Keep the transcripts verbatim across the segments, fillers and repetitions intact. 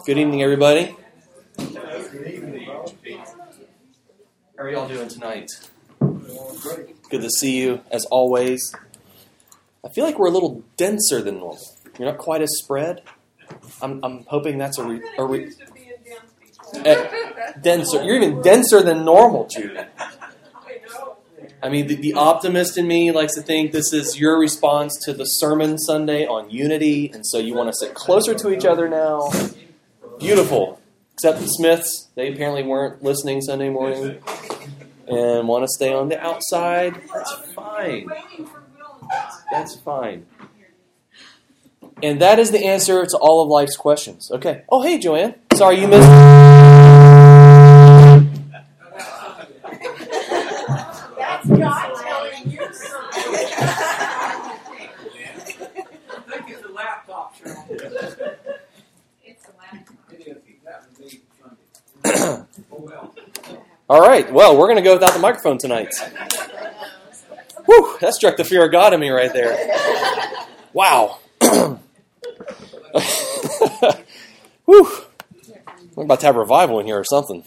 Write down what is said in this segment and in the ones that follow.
Good evening, everybody. How are y'all doing tonight? Good to see you, as always. I feel like we're a little denser than normal. You're not quite as spread. I'm, I'm hoping that's a, re, a re, uh, denser. You're even denser than normal, Judy. I mean, the, the optimist in me likes to think this is your response to the sermon Sunday on unity, and so you want to sit closer to each other now. Beautiful. Except the Smiths, they apparently weren't listening Sunday morning and want to stay on the outside. That's fine. That's fine. And that is the answer to all of life's questions. Okay. Oh, hey, Joanne. Sorry you missed. That's God telling you something. I think it's a laptop, Cheryl. It's a laptop. All right. Well, we're going to go without the microphone tonight. Whew, that struck the fear of God in me right there. Wow. Whew. We're about to have revival in here or something.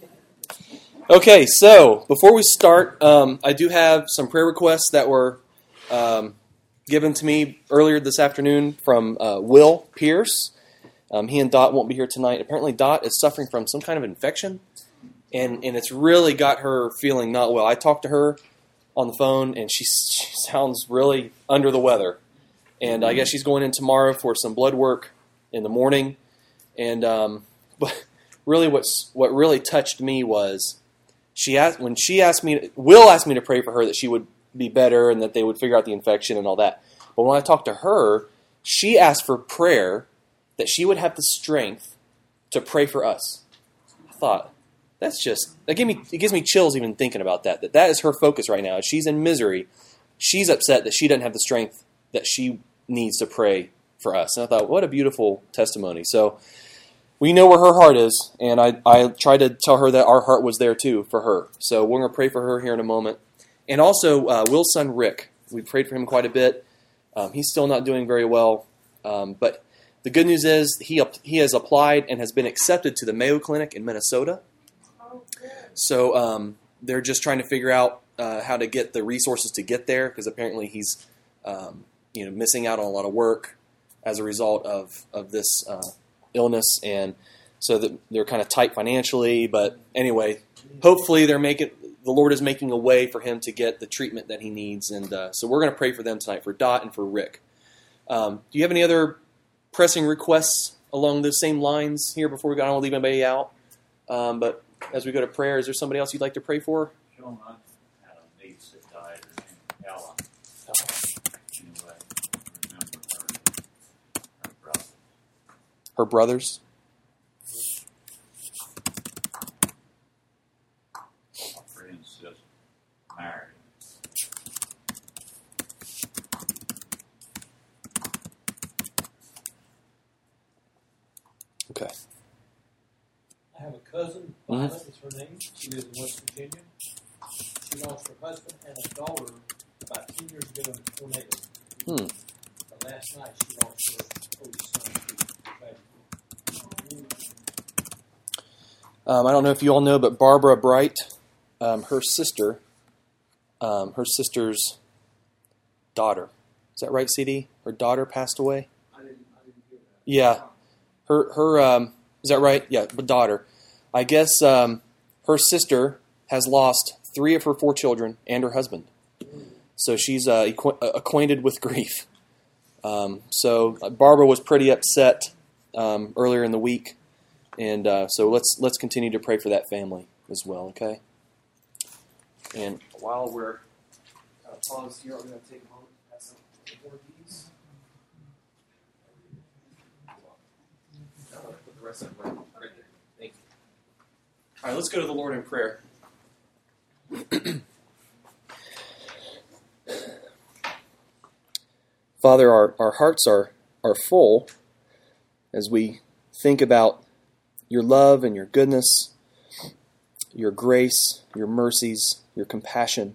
Okay, so before we start, um, I do have some prayer requests that were um, given to me earlier this afternoon from uh, Will Pierce. Um, he and Dot won't be here tonight. Apparently Dot is suffering from some kind of infection, and, and it's really got her feeling not well. I talked to her on the phone, and she, she sounds really under the weather. And I guess she's going in tomorrow for some blood work in the morning. And um, but really, what's what really touched me was she asked when she asked me. To, Will asked me to pray for her that she would be better and that they would figure out the infection and all that. But when I talked to her, she asked for prayer that she would have the strength to pray for us. I thought that's just that gave me it gives me chills even thinking about that. That that is her focus right now. She's in misery. She's upset that she doesn't have the strength that she needs to pray for us. And I thought, what a beautiful testimony. So we know where her heart is, and I, I tried to tell her that our heart was there too for her. So we're going to pray for her here in a moment. And also, uh, Will's son Rick, we prayed for him quite a bit. Um, he's still not doing very well, um, but the good news is he he has applied and has been accepted to the Mayo Clinic in Minnesota. So um, they're just trying to figure out uh, how to get the resources to get there, because apparently he's um, you know missing out on a lot of work as a result of of this uh, illness, and so that they're kind of tight financially. But anyway, hopefully they're making the Lord is making a way for him to get the treatment that he needs, and uh, so we're going to pray for them tonight, for Dot and for Rick. Um, do you have any other pressing requests along those same lines here before we go? I don't want to leave anybody out, um, but as we go to prayer, is there somebody else you'd like to pray for? Sean, I had a niece that died, her name Ella. Anyway, remember her, her brother. Her brothers? My friend's just married. Okay. I have a cousin, Mm-hmm. Violet is her name. She lives in West Virginia. She lost her husband and a daughter about ten years ago in a tornado. Hmm. But last night she lost her oldest son. Um, I don't know if you all know, but Barbara Bright, um, her sister, um, her sister's daughter. Is that right, C D? Her daughter passed away? I didn't, I didn't hear that. Yeah. Her, her, um, is that right? Yeah, the daughter. I guess um, her sister has lost three of her four children and her husband. So she's uh, equ- acquainted with grief. Um, so uh, Barbara was pretty upset um, earlier in the week. And uh, so let's let's continue to pray for that family as well, okay? And while we're uh, paused here, I'm going to take a moment to pass some more of these. I'll put the rest of them right, right there. Thank you. All right, let's go to the Lord in prayer. Father, our, our hearts are, are full as we think about your love and your goodness, your grace, your mercies, your compassion.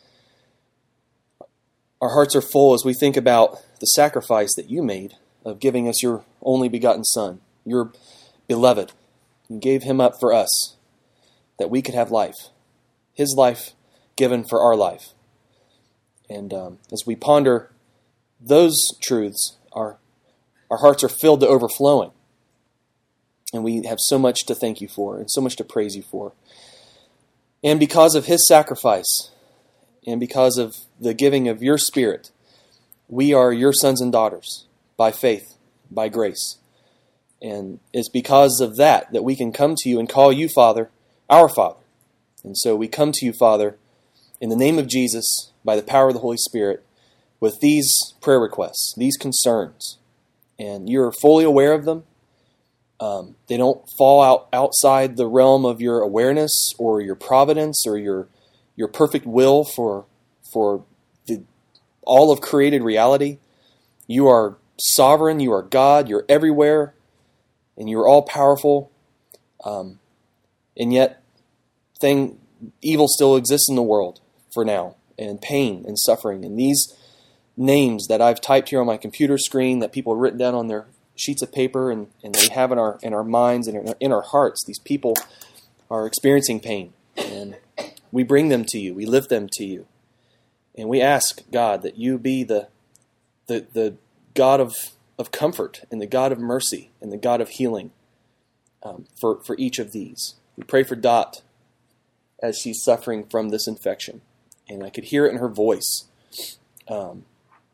Our hearts are full as we think about the sacrifice that you made of giving us your only begotten Son, your beloved. You gave him up for us, that we could have life. His life given for our life. And um, as we ponder those truths, our, our hearts are filled to overflowing. And we have so much to thank you for and so much to praise you for. And because of his sacrifice and because of the giving of your Spirit, we are your sons and daughters by faith, by grace. And it's because of that that we can come to you and call you Father, our Father. And so we come to you, Father, in the name of Jesus, by the power of the Holy Spirit, with these prayer requests, these concerns. And you're fully aware of them. Um, they don't fall out outside the realm of your awareness or your providence or your your perfect will for for the all of created reality. You are sovereign. You are God. You're everywhere, and you're all powerful. Um, and yet, thing evil still exists in the world for now, and pain and suffering. And these names that I've typed here on my computer screen, that people have written down on their sheets of paper and, and we have in our in our minds and in our, in our hearts, these people are experiencing pain. And we bring them to you. We lift them to you. And we ask, God, that you be the the, the God of, of comfort and the God of mercy and the God of healing um, for, for each of these. We pray for Dot as she's suffering from this infection. And I could hear it in her voice. Um,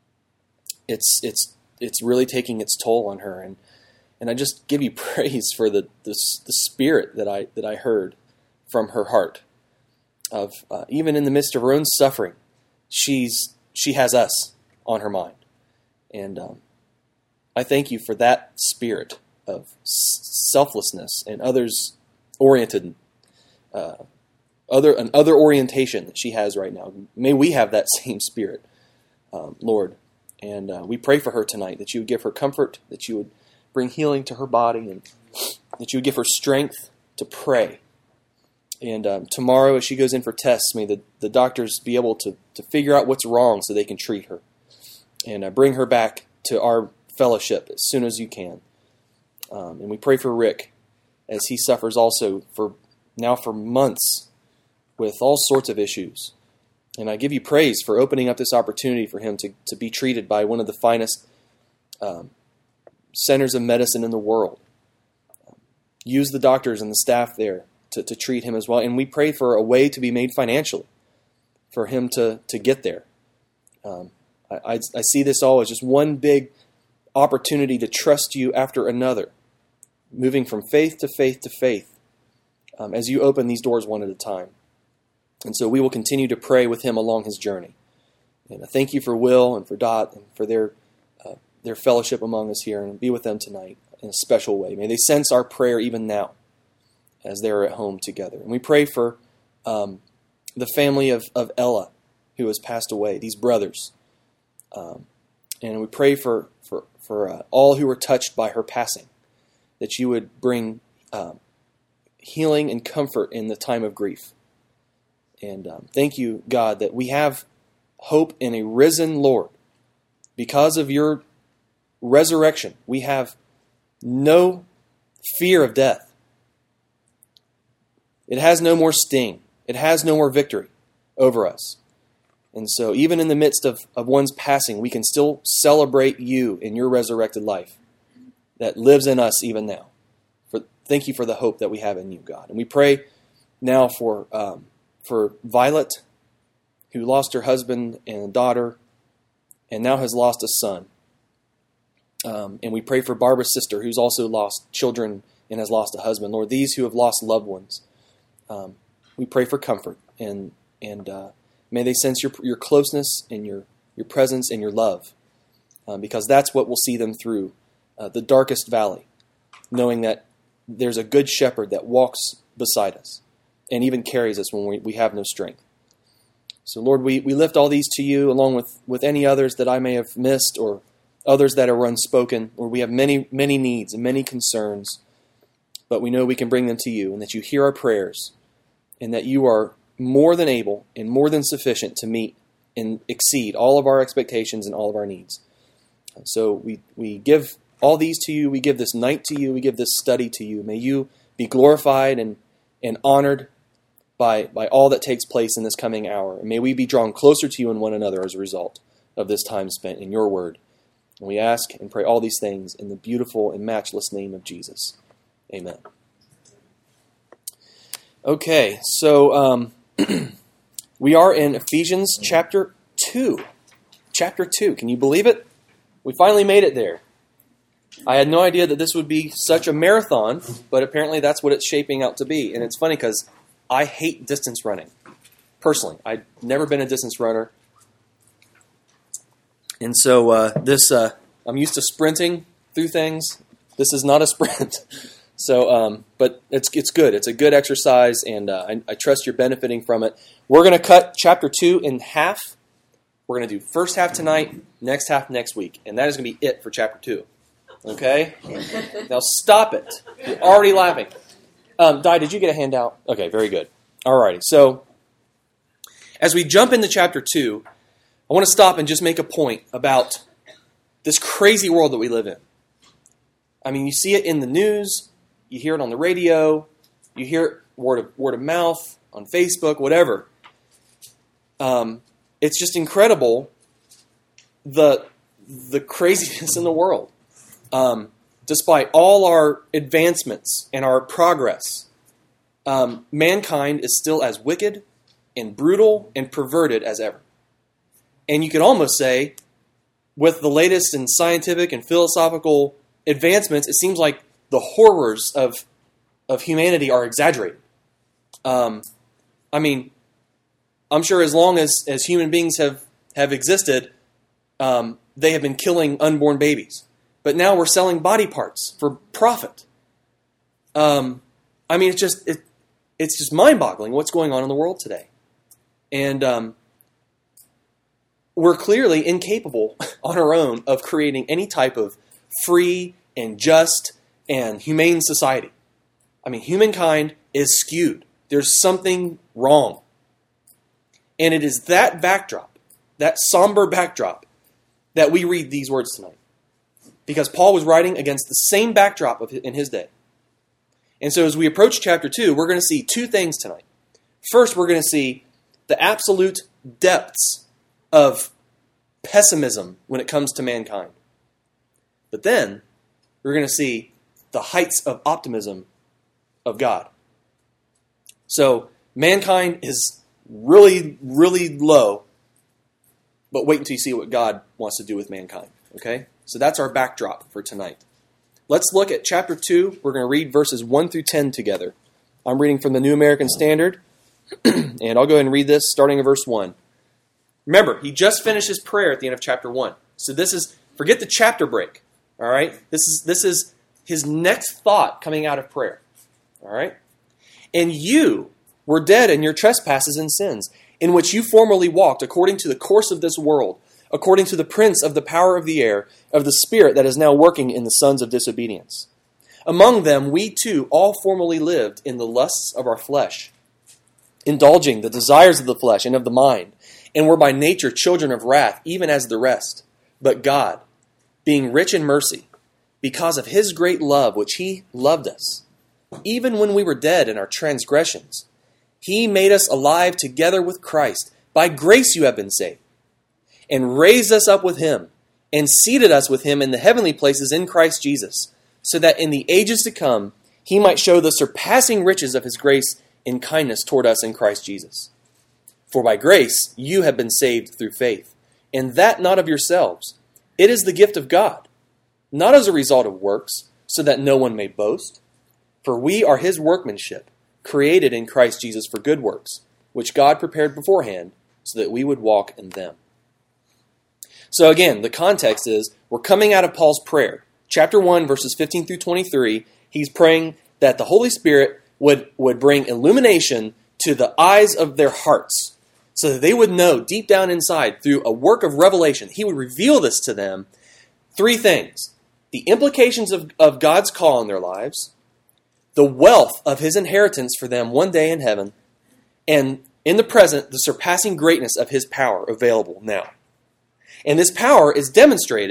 it's it's it's really taking its toll on her, and and I just give you praise for the the, the spirit that I that I heard from her heart. Of uh, even in the midst of her own suffering, she's she has us on her mind, and um, I thank you for that spirit of selflessness and others oriented, uh, other an other orientation that she has right now. May we have that same spirit, um, Lord. And uh, we pray for her tonight, that you would give her comfort, that you would bring healing to her body, and that you would give her strength to pray. And um, tomorrow, as she goes in for tests, may the, the doctors be able to, to figure out what's wrong so they can treat her. And uh, bring her back to our fellowship as soon as you can. Um, and we pray for Rick, as he suffers also for now for months with all sorts of issues. And I give you praise for opening up this opportunity for him to, to be treated by one of the finest um, centers of medicine in the world. Use the doctors and the staff there to, to treat him as well. And we pray for a way to be made financially for him to, to get there. Um, I, I, I see this all as just one big opportunity to trust you after another, moving from faith to faith to faith um, as you open these doors one at a time. And so we will continue to pray with him along his journey. And I thank you for Will and for Dot and for their uh, their fellowship among us here, and be with them tonight in a special way. May they sense our prayer even now as they're at home together. And we pray for um, the family of, of Ella, who has passed away, these brothers. Um, and we pray for, for, for uh, all who were touched by her passing, that you would bring um, healing and comfort in the time of grief. And um, thank you, God, that we have hope in a risen Lord. Because of your resurrection, we have no fear of death. It has no more sting. It has no more victory over us. And so even in the midst of, of one's passing, we can still celebrate you in your resurrected life that lives in us even now. For, thank you for the hope that we have in you, God. And we pray now for... Um, For Violet, who lost her husband and a daughter, and now has lost a son. Um, and we pray for Barbara's sister, who's also lost children and has lost a husband. Lord, these who have lost loved ones, um, we pray for comfort. And and uh, may they sense your your closeness and your, your presence and your love. Um, because that's what will see them through uh, the darkest valley, knowing that there's a good shepherd that walks beside us and even carries us when we, we have no strength. So, Lord, we, we lift all these to you, along with, with any others that I may have missed, or others that are unspoken, or we have many, many needs and many concerns, but we know we can bring them to you, and that you hear our prayers, and that you are more than able and more than sufficient to meet and exceed all of our expectations and all of our needs. So we, we give All these to you, we give this night to you, we give this study to you. May you be glorified and, and honored by, by all that takes place in this coming hour. And may we be drawn closer to you and one another as a result of this time spent in your word. And we ask and pray all these things in the beautiful and matchless name of Jesus. Amen. Okay, so um, we are in Ephesians chapter two. Chapter two. Can you believe it? We finally made it there. I had no idea that this would be such a marathon, but apparently that's what it's shaping out to be. And it's funny because I hate distance running. Personally, I've never been a distance runner. And so uh, this, uh, I'm used to sprinting through things. This is not a sprint. So, um, but it's it's good. It's a good exercise, and uh, I, I trust you're benefiting from it. We're going to cut chapter two in half. We're going to do first half tonight, next half next week, and that is going to be it for chapter two. Okay? Now stop it. You're already laughing. Um, Di, did you get a handout? Okay, very good. All righty. So, as we jump into chapter two, I want to stop and just make a point about this crazy world that we live in. I mean, you see it in the news, you hear it on the radio, you hear it word of, word of mouth, on Facebook, whatever. Um, it's just incredible, the, the craziness in the world. Um, despite all our advancements and our progress, um, mankind is still as wicked and brutal and perverted as ever. And you could almost say, with the latest in scientific and philosophical advancements, it seems like the horrors of of humanity are exaggerated. Um, I mean, I'm sure as long as, as human beings have, have existed, um, they have been killing unborn babies. But now we're selling body parts for profit. Um, I mean, it's just it, it's just mind-boggling what's going on in the world today. And um, we're clearly incapable on our own of creating any type of free and just and humane society. I mean, humankind is skewed. There's something wrong. And it is that backdrop, that somber backdrop, that we read these words tonight. Because Paul was writing against the same backdrop of in his day. And so as we approach chapter two, we're going to see two things tonight. First, we're going to see the absolute depths of pessimism when it comes to mankind. But then, we're going to see the heights of optimism of God. So, mankind is really, really low, but wait until you see what God wants to do with mankind. Okay? So that's our backdrop for tonight. Let's look at chapter two. We're going to read verses one through ten together. I'm reading from the New American Standard, and I'll go ahead and read this starting at verse one. Remember, he just finished his prayer at the end of chapter one. So this is, forget the chapter break. All right? This is this is his next thought coming out of prayer. All right? And you were dead in your trespasses and sins, in which you formerly walked according to the course of this world, according to the prince of the power of the air, of the spirit that is now working in the sons of disobedience. Among them we too all formerly lived in the lusts of our flesh, indulging the desires of the flesh and of the mind, and were by nature children of wrath, even as the rest. But God, being rich in mercy, because of his great love which he loved us, even when we were dead in our transgressions, he made us alive together with Christ. By grace you have been saved, and raised us up with him, and seated us with him in the heavenly places in Christ Jesus, so that in the ages to come he might show the surpassing riches of his grace in kindness toward us in Christ Jesus. For by grace you have been saved through faith, and that not of yourselves. It is the gift of God, not as a result of works, so that no one may boast. For we are his workmanship, created in Christ Jesus for good works, which God prepared beforehand, so that we would walk in them. So again, the context is, we're coming out of Paul's prayer. Chapter one, verses fifteen through twenty-three, he's praying that the Holy Spirit would, would bring illumination to the eyes of their hearts, so that they would know deep down inside, through a work of revelation, he would reveal this to them, three things. The implications of, of God's call in their lives, the wealth of his inheritance for them one day in heaven, and in the present, the surpassing greatness of his power available now. And this power is demonstrated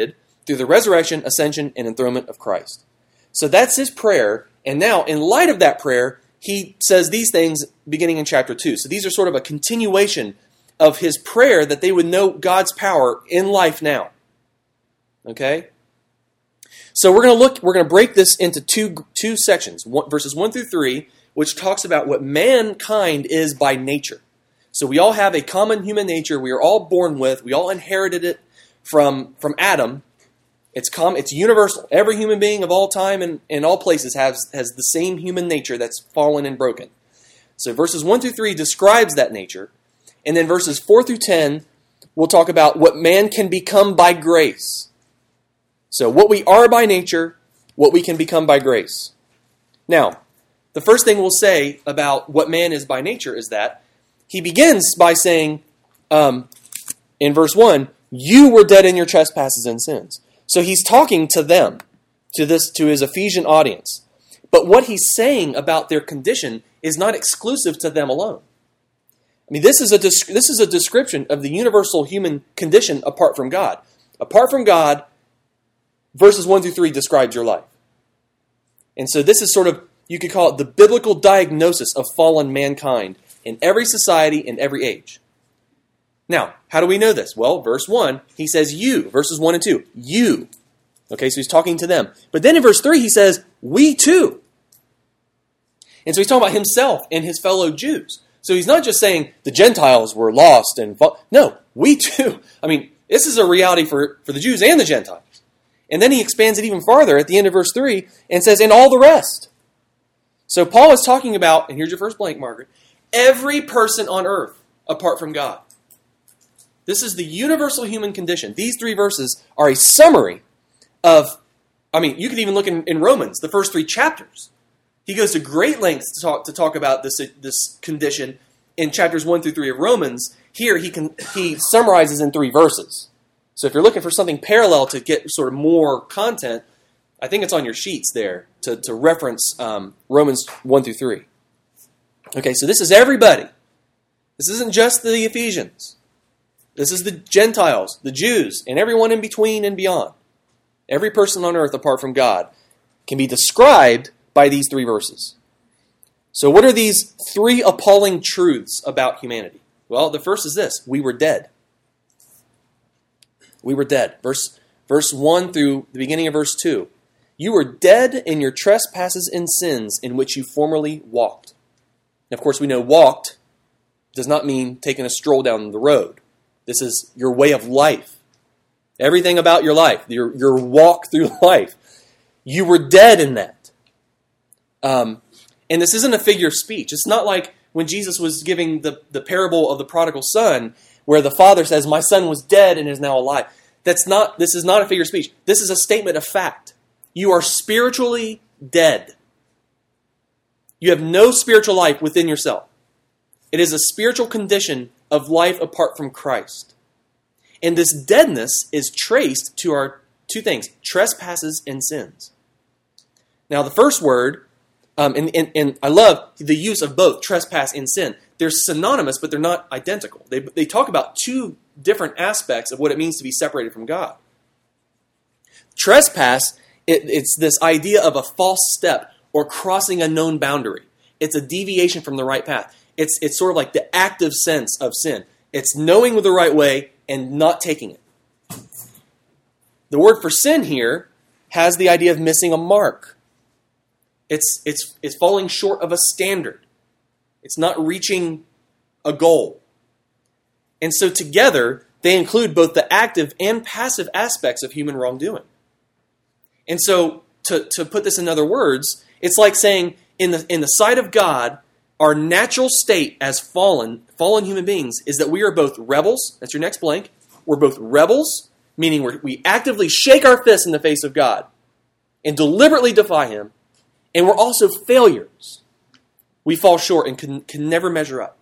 through the resurrection, ascension, and enthronement of Christ. So that's his prayer. And now, in light of that prayer, he says these things beginning in chapter two. So these are sort of a continuation of his prayer that they would know God's power in life now. Okay? So we're going to look, we're going to break this into two, two sections, one, verses one through three, which talks about what mankind is by nature. So we all have a common human nature. We are all born with. We all inherited it from, from Adam. It's com- It's universal. Every human being of all time and in all places has, has the same human nature that's fallen and broken. So verses one through three describes that nature. And then verses four through ten will talk about what man can become by grace. So what we are by nature, what we can become by grace. Now, the first thing we'll say about what man is by nature is that he begins by saying, um, in verse one, you were dead in your trespasses and sins. So he's talking to them, to this, to his Ephesian audience. But what he's saying about their condition is not exclusive to them alone. I mean, this is a this is a description of the universal human condition apart from God. Apart from God, verses one through three describes your life. And so this is sort of, you could call it the biblical diagnosis of fallen mankind in every society, in every age. Now, how do we know this? Well, verse one, he says you. Verses one and two, you. Okay, so he's talking to them. But then in verse three, he says, we too. And so he's talking about himself and his fellow Jews. So he's not just saying the Gentiles were lost and... No, we too. I mean, this is a reality for, for the Jews and the Gentiles. And then he expands it even farther at the end of verse three and says, and all the rest. So Paul is talking about, and here's your first blank, Margaret, every person on earth apart from God. This is the universal human condition. These three verses are a summary of, I mean, you could even look in, in Romans, the first three chapters. He goes to great lengths to talk to talk about this, this condition in chapters one through three of Romans. Here he can he summarizes in three verses. So if you're looking for something parallel to get sort of more content, I think it's on your sheets there to, to reference um, Romans one through three. Okay, so this is everybody. This isn't just the Ephesians. This is the Gentiles, the Jews, and everyone in between and beyond. Every person on earth apart from God can be described by these three verses. So what are these three appalling truths about humanity? Well, the first is this. We were dead. We were dead. Verse, verse one through the beginning of verse two. You were dead in your trespasses and sins in which you formerly walked. And of course, we know walked does not mean taking a stroll down the road. This is your way of life. Everything about your life, your, your walk through life. You were dead in that. Um, and this isn't a figure of speech. It's not like when Jesus was giving the, the parable of the prodigal son, where the father says, my son was dead and is now alive. That's not, this is not a figure of speech. This is a statement of fact. You are spiritually dead. You have no spiritual life within yourself. It is a spiritual condition of life apart from Christ. And this deadness is traced to our two things, trespasses and sins. Now, the first word, um, and, and, and I love the use of both, trespass and sin. They're synonymous, but they're not identical. They, they talk about two different aspects of what it means to be separated from God. Trespass, it, it's this idea of a false step or crossing a known boundary. It's a deviation from the right path. It's, it's sort of like the active sense of sin. It's knowing the right way and not taking it. The word for sin here has the idea of missing a mark. It's, it's, it's falling short of a standard. It's not reaching a goal. And so together, they include both the active and passive aspects of human wrongdoing. And so, to, to put this in other words, it's like saying, in the, in the sight of God, our natural state as fallen, fallen human beings is that we are both rebels. That's your next blank. We're both rebels, meaning we're, we actively shake our fists in the face of God and deliberately defy Him. And we're also failures. We fall short and can, can never measure up.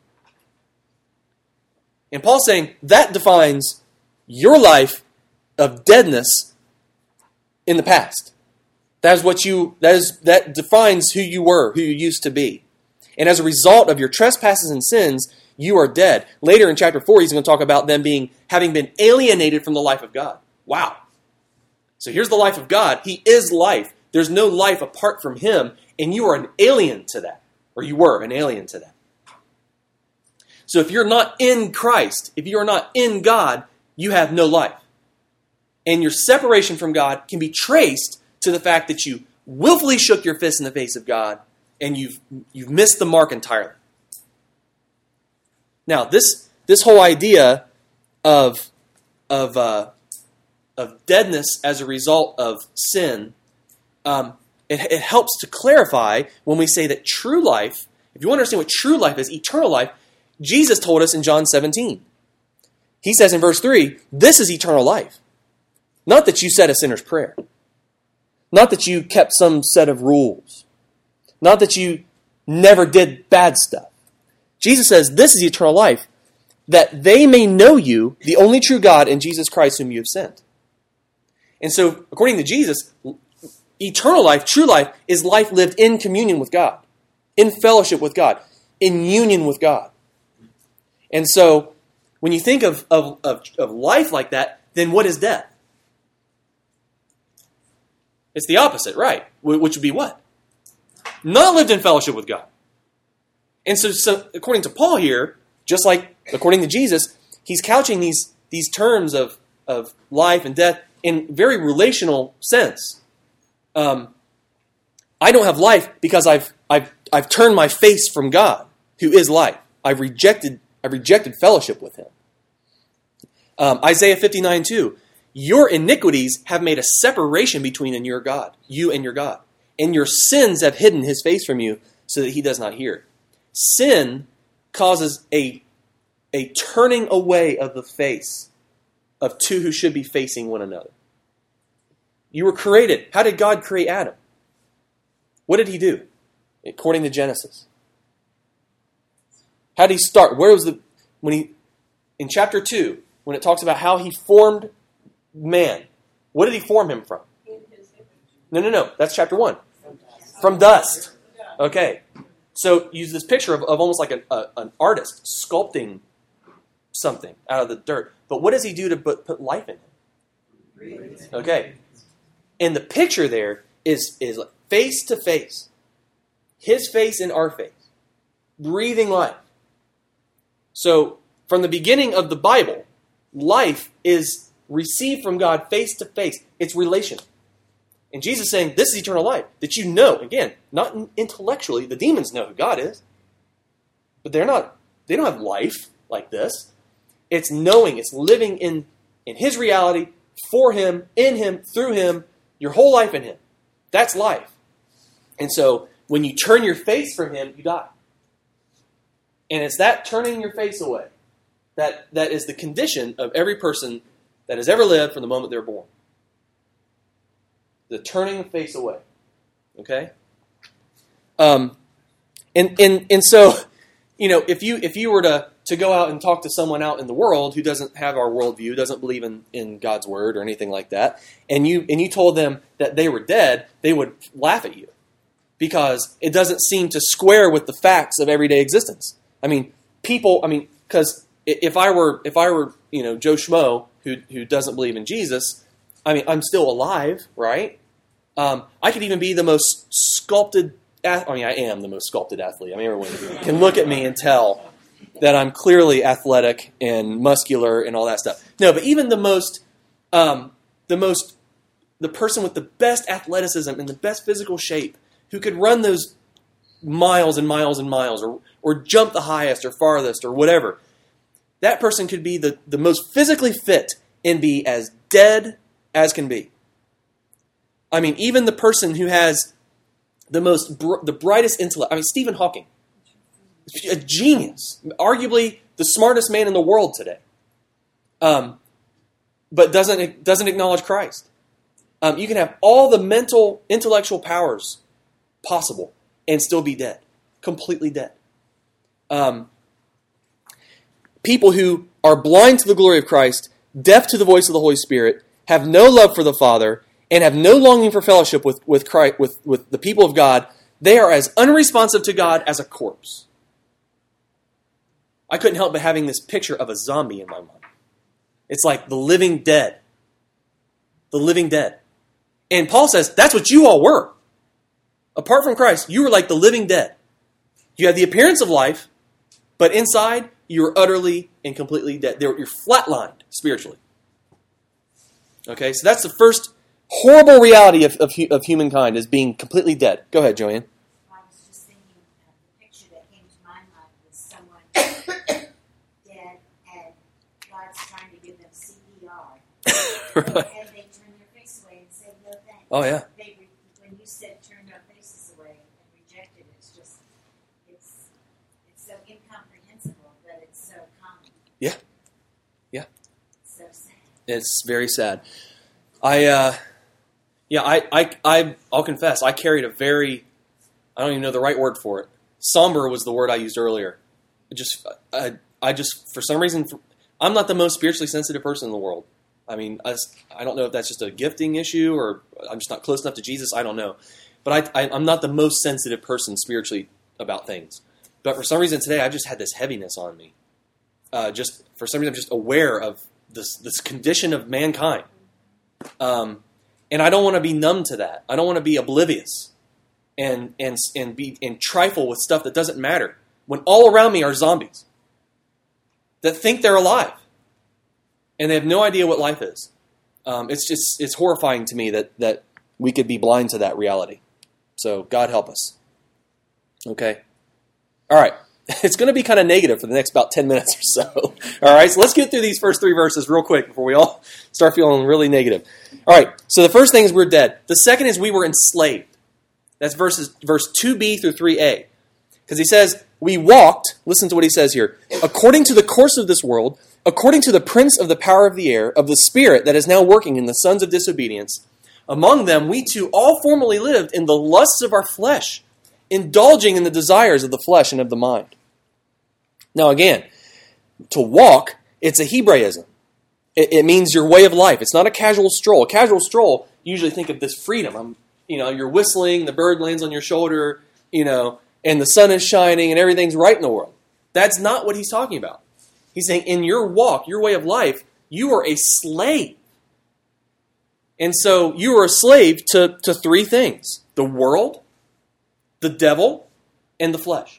And Paul's saying that defines your life of deadness in the past. That is what you, that is, that defines who you were, who you used to be. And as a result of your trespasses and sins, you are dead. Later in chapter four, he's going to talk about them being, having been alienated from the life of God. Wow. So here's the life of God. He is life. There's no life apart from him, and you are an alien to that, or you were an alien to that. So if you're not in Christ, if you are not in God, you have no life. And your separation from God can be traced to the fact that you willfully shook your fist in the face of God, and you've you've missed the mark entirely. Now, this this whole idea of of uh, of deadness as a result of sin, um, it, it helps to clarify when we say that true life. If you want to understand what true life is, eternal life, Jesus told us in John seventeen. He says in verse three, "This is eternal life, not that you said a sinner's prayer, not that you kept some set of rules, not that you never did bad stuff." Jesus says, "This is eternal life, that they may know you, the only true God, and Jesus Christ whom you have sent." And so, according to Jesus, eternal life, true life, is life lived in communion with God, in fellowship with God, in union with God. And so, when you think of, of, of, of life like that, then what is death? It's the opposite, right? Which would be what? Not lived in fellowship with God. And so, so according to Paul here, just like according to Jesus, he's couching these, these terms of, of life and death in very relational sense. Um, I don't have life because I've, I've, I've turned my face from God, who is life. I've rejected, I've rejected fellowship with him. Um, Isaiah fifty-nine two, "Your iniquities have made a separation between and your God, you and your God. And your sins have hidden his face from you so that he does not hear." Sin causes a, a turning away of the face of two who should be facing one another. You were created. How did God create Adam? What did he do? According to Genesis. How did he start? Where was the, when he, in chapter two, when it talks about how he formed man, what did he form him from? No, no, no. That's chapter one. From dust. Okay. So use this picture of, of almost like an, a, an artist sculpting something out of the dirt. But what does he do to put, put life in him? Okay. And the picture there is, is face to face. His face in our face. Breathing life. So from the beginning of the Bible, life is received from God face to face. It's relational. And Jesus is saying, this is eternal life. That you know, again, not intellectually. The demons know who God is. But they're not, they don't have life like this. It's knowing, it's living in, in his reality, for him, in him, through him, your whole life in him. That's life. And so, when you turn your face from him, you die. And it's that turning your face away that, that is the condition of every person that has ever lived from the moment they're born. The turning the face away. Okay? Um, and, and, and so, you know, if you if you were to, to go out and talk to someone out in the world who doesn't have our worldview, doesn't believe in, in God's word or anything like that, and you and you told them that they were dead, they would laugh at you. Because it doesn't seem to square with the facts of everyday existence. I mean, people, I mean, because if I were, if I were, you know, Joe Schmo, who who doesn't believe in Jesus, I mean, I'm still alive, right? Um, I could even be the most sculpted, I mean, I am the most sculpted athlete. I mean, everyone can look at me and tell that I'm clearly athletic and muscular and all that stuff. No, but even the most, um, the most, the person with the best athleticism and the best physical shape, who could run those miles and miles and miles, or or jump the highest or farthest or whatever, that person could be the, the most physically fit and be as dead as can be. I mean, even the person who has the most br- the brightest intellect, I mean, Stephen Hawking, a genius, arguably the smartest man in the world today, um, but doesn't doesn't acknowledge Christ. Um, you can have all the mental, intellectual powers possible and still be dead, completely dead. Um, people who are blind to the glory of Christ, deaf to the voice of the Holy Spirit, have no love for the Father, and have no longing for fellowship with with Christ, with, with the people of God, they are as unresponsive to God as a corpse. I couldn't help but having this picture of a zombie in my mind. It's like the living dead. The living dead. And Paul says, that's what you all were. Apart from Christ, you were like the living dead. You had the appearance of life, but inside, you were utterly and completely dead. You're flatlined spiritually. Okay, so that's the first horrible reality of, of, of humankind, is being completely dead. Go ahead, Joanne. I was just thinking of the picture that came to my mind was someone dead and God's trying to give them C P R. Right. And they turn their face away and say, no thanks. Oh, yeah. They re- when you said turn their faces away and reject it, it's just, it's, it's so incomprehensible that it's so common. Yeah. Yeah. It's so sad. It's very sad. I, uh, yeah, I, I, I, I'll confess, I carried a very, I don't even know the right word for it. Somber was the word I used earlier. It just, I, I just, for some reason, I'm not the most spiritually sensitive person in the world. I mean, I, I don't know if that's just a gifting issue or I'm just not close enough to Jesus. I don't know. But I, I, I'm not the most sensitive person spiritually about things. But for some reason today, I just had this heaviness on me. Uh, just, for some reason, I'm just aware of this, this condition of mankind. Um, and I don't want to be numb to that. I don't want to be oblivious and, and, and be, and trifle with stuff that doesn't matter when all around me are zombies that think they're alive. And they have no idea what life is. Um, it's just, it's horrifying to me that, that we could be blind to that reality. So God help us. Okay. All right. It's going to be kind of negative for the next about ten minutes or so. All right. So let's get through these first three verses real quick before we all start feeling really negative. All right. So the first thing is we're dead. The second is we were enslaved. That's verses, verse two b through three a. Because he says, we walked, listen to what he says here, according to the course of this world, according to the prince of the power of the air, of the spirit that is now working in the sons of disobedience. Among them we too all formerly lived in the lusts of our flesh, indulging in the desires of the flesh and of the mind. Now again, to walk, it's a Hebraism. It, it means your way of life. It's not a casual stroll. A casual stroll, you usually think of this freedom. I'm, you know, you're whistling, the bird lands on your shoulder, you know, and the sun is shining and everything's right in the world. That's not what he's talking about. He's saying in your walk, your way of life, you are a slave. And so you are a slave to, to three things: the world, the devil, and the flesh.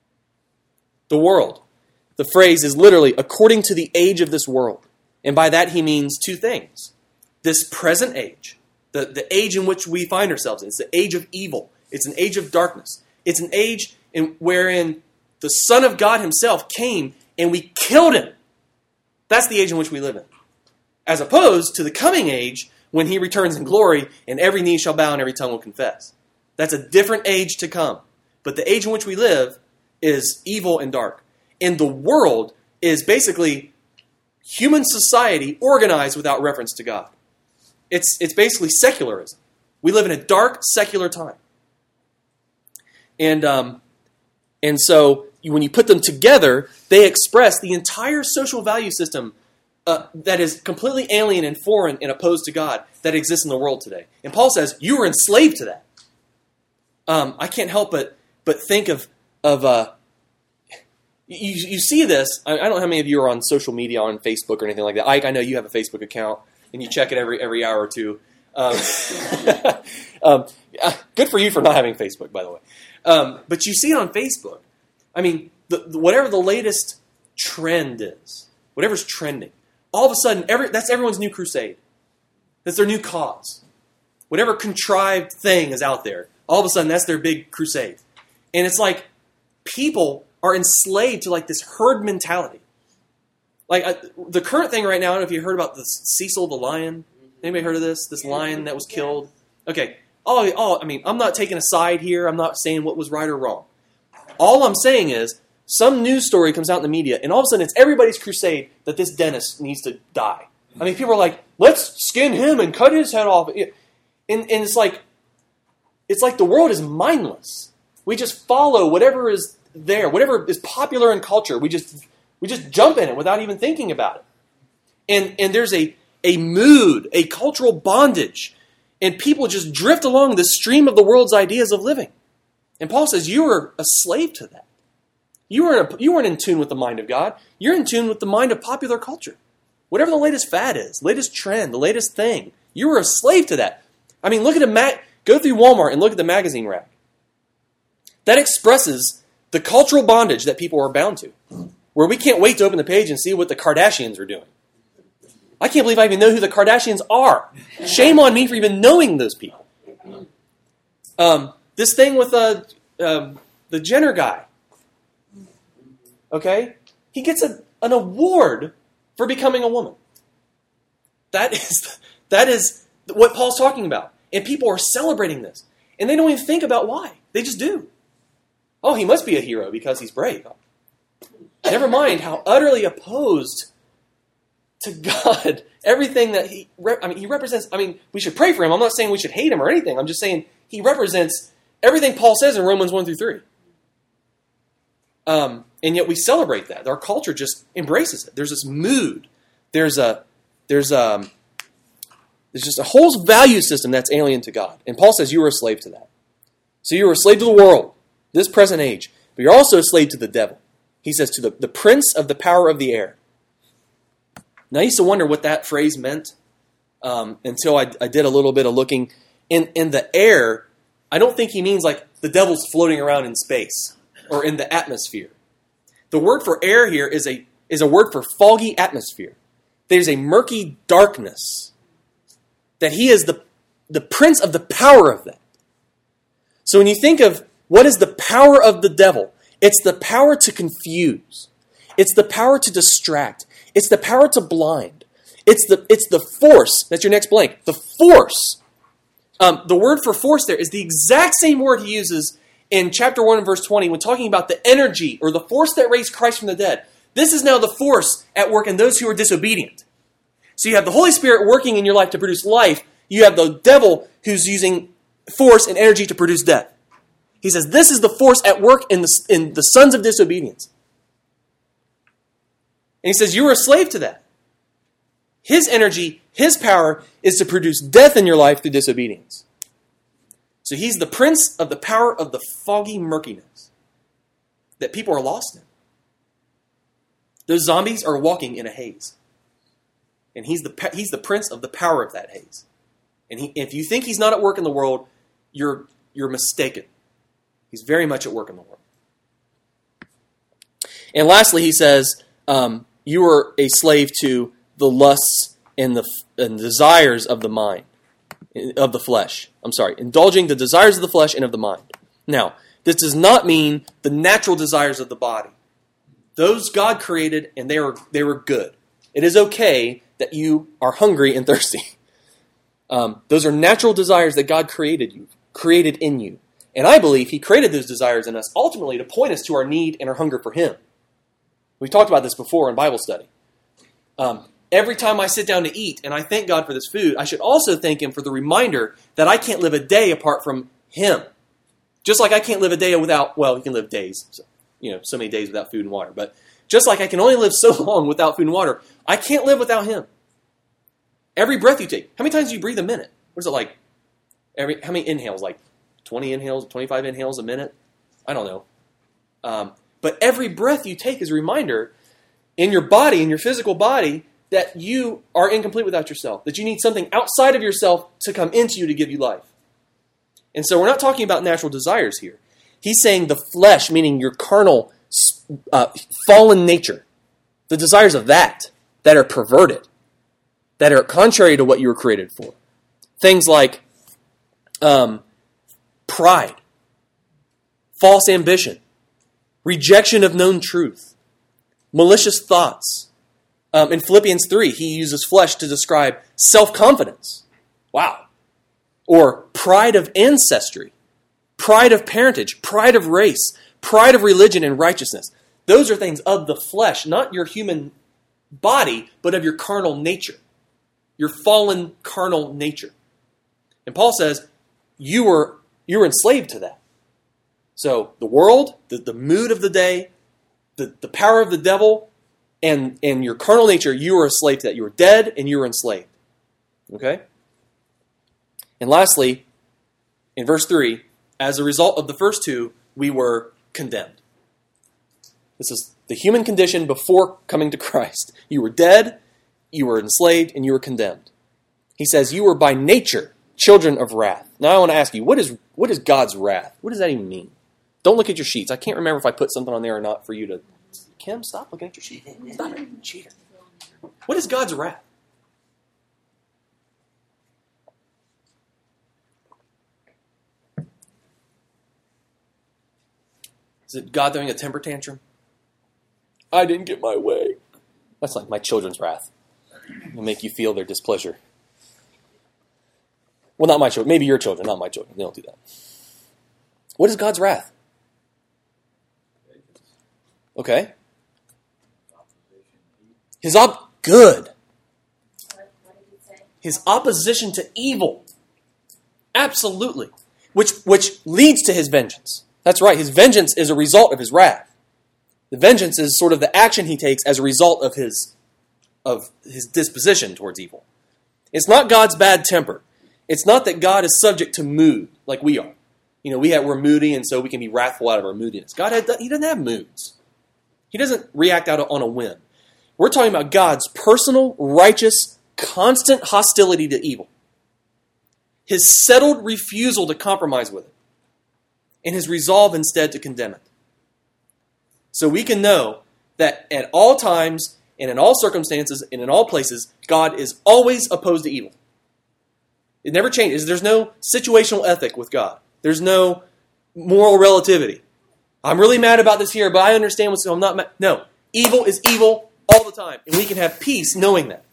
The world. The phrase is literally according to the age of this world. And by that he means two things. This present age, the, the age in which we find ourselves in, it's the age of evil. It's an age of darkness. It's an age in wherein the Son of God himself came and we killed him. That's the age in which we live in. As opposed to the coming age when he returns in glory and every knee shall bow and every tongue will confess. That's a different age to come. But the age in which we live is evil and dark. And the world is basically human society organized without reference to God. It's, it's basically secularism. We live in a dark, secular time. And, um, and so when you put them together, they express the entire social value system uh, that is completely alien and foreign and opposed to God that exists in the world today. And Paul says, you were enslaved to that. Um, I can't help but but think of, of uh, you, you see this, I, I don't know how many of you are on social media, on Facebook or anything like that. Ike, I know you have a Facebook account, and you check it every every hour or two. Um, um, good for you for not having Facebook, by the way. Um, but you see it on Facebook. I mean, the, the, whatever the latest trend is, whatever's trending, all of a sudden, every, that's everyone's new crusade. That's their new cause. Whatever contrived thing is out there, all of a sudden, that's their big crusade. And it's like people are enslaved to like this herd mentality. Like uh, the current thing right now, I don't know if you heard about this Cecil the lion. Anybody heard of this? This lion that was killed? Okay. Oh, oh, I mean, I'm not taking a side here. I'm not saying what was right or wrong. All I'm saying is some news story comes out in the media, and all of a sudden it's everybody's crusade that this dentist needs to die. I mean, people are like, let's skin him and cut his head off. And, and it's like, it's like the world is mindless. We just follow whatever is there, whatever is popular in culture. We just we just jump in it without even thinking about it. And and there's a a mood, a cultural bondage, and people just drift along the stream of the world's ideas of living. And Paul says you were a slave to that. You weren't you weren't in tune with the mind of God. You're in tune with the mind of popular culture. Whatever the latest fad is, latest trend, the latest thing, you were a slave to that. I mean, look at a ma- go through Walmart and look at the magazine rack. That expresses the cultural bondage that people are bound to, where we can't wait to open the page and see what the Kardashians are doing. I can't believe I even know who the Kardashians are. Shame on me for even knowing those people. Um, this thing with uh, uh, the Jenner guy, okay? He gets a, an award for becoming a woman. That is, that is what Paul's talking about. And people are celebrating this. And they don't even think about why. They just do. Oh, he must be a hero because he's brave. Never mind how utterly opposed to God, everything that he, I mean, he represents, I mean, we should pray for him. I'm not saying we should hate him or anything. I'm just saying he represents everything Paul says in Romans one through three. Um, and yet we celebrate that. Our culture just embraces it. There's this mood. There's a, there's um, there's just a whole value system that's alien to God. And Paul says you were a slave to that. So you were a slave to the world, this present age. But you're also a slave to the devil. He says to the, the prince of the power of the air. Now, I used to wonder what that phrase meant um, until I, I did a little bit of looking. In, in the air, I don't think he means like the devil's floating around in space or in the atmosphere. The word for air here is a, is a word for foggy atmosphere. There's a murky darkness that he is the, the prince of the power of that. So when you think of what is the power of the devil, it's the power to confuse. It's the power to distract. It's the power to blind. It's the it's the force. That's your next blank. The force. Um, the word for force there is the exact same word he uses in chapter one and verse twenty when talking about the energy or the force that raised Christ from the dead. This is now the force at work in those who are disobedient. So you have the Holy Spirit working in your life to produce life. You have the devil who's using force and energy to produce death. He says this is the force at work in the, in the sons of disobedience. And he says you were a slave to that. His energy, his power is to produce death in your life through disobedience. So he's the prince of the power of the foggy murkiness that people are lost in. Those zombies are walking in a haze. And he's the he's the prince of the power of that haze. And he, if you think he's not at work in the world, you're you're mistaken. He's very much at work in the world. And lastly, he says, um, you are a slave to the lusts and the, and desires of the mind, of the flesh. I'm sorry, indulging the desires of the flesh and of the mind. Now, this does not mean the natural desires of the body. Those God created, and they were they were good. It is okay that you are hungry and thirsty. Um, those are natural desires that God created you, created in you. And I believe he created those desires in us ultimately to point us to our need and our hunger for him. We've talked about this before in Bible study. Um, every time I sit down to eat and I thank God for this food, I should also thank him for the reminder that I can't live a day apart from him. Just like I can't live a day without, well, you can live days, so, you know, so many days without food and water. But just like I can only live so long without food and water, I can't live without him. Every breath you take, how many times do you breathe a minute? What is it like? Every how many inhales? Like twenty inhales, twenty-five inhales a minute? I don't know. Um, but every breath you take is a reminder in your body, in your physical body, that you are incomplete without yourself, that you need something outside of yourself to come into you to give you life. And so we're not talking about natural desires here. He's saying the flesh, meaning your carnal, uh, fallen nature, the desires of that, that are perverted, that are contrary to what you were created for. Things like um, pride, false ambition, rejection of known truth, malicious thoughts. Um, in Philippians three, he uses flesh to describe self-confidence. Wow. Or pride of ancestry, pride of parentage, pride of race, pride of religion and righteousness. Those are things of the flesh, not your human body, but of your carnal nature, your fallen carnal nature. And Paul says, you were, you were enslaved to that. So the world, the, the mood of the day, the, the power of the devil, and, and your carnal nature, you were a slave to that. You were dead and you were enslaved. Okay? And lastly, in verse three, as a result of the first two, we were condemned. This is the human condition before coming to Christ. You were dead, you were enslaved, and you were condemned. He says you were by nature children of wrath. Now I want to ask you, what is what is God's wrath? What does that even mean? Don't look at your sheets. I can't remember if I put something on there or not for you to... Kim, stop looking at your sheet. Stop it, cheater. What is God's wrath? Is it God throwing a temper tantrum? I didn't get my way. That's like my children's wrath. It'll make you feel their displeasure. Well, not my children. Maybe your children, not my children. They don't do that. What is God's wrath? Okay. His op... Good. His opposition to evil. Absolutely. Which, which leads to his vengeance. That's right. His vengeance is a result of his wrath. The vengeance is sort of the action he takes as a result of his, of his disposition towards evil. It's not God's bad temper. It's not that God is subject to mood like we are. You know, we have, we're moody and so we can be wrathful out of our moodiness. God, had, he doesn't have moods. He doesn't react out on a whim. We're talking about God's personal, righteous, constant hostility to evil. His settled refusal to compromise with it. And his resolve instead to condemn it. So we can know that at all times and in all circumstances and in all places, God is always opposed to evil. It never changes. There's no situational ethic with God. There's no moral relativity. I'm really mad about this here, but I understand what's... I'm not mad. No. Evil is evil all the time. And we can have peace knowing that.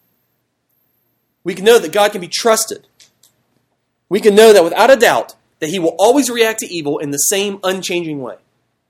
We can know that God can be trusted. We can know that without a doubt that he will always react to evil in the same unchanging way.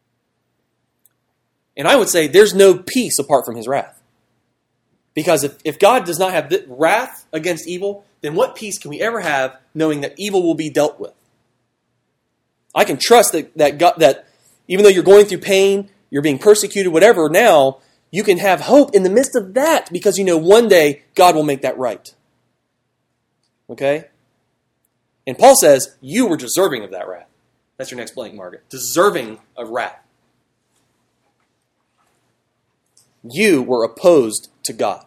And I would say there's no peace apart from his wrath. Because if, if God does not have wrath against evil, then what peace can we ever have knowing that evil will be dealt with? I can trust that that, God, that even though you're going through pain, you're being persecuted, whatever, now you can have hope in the midst of that because you know one day God will make that right. Okay? And Paul says, you were deserving of that wrath. That's your next blank, Margaret. Deserving of wrath. You were opposed to God.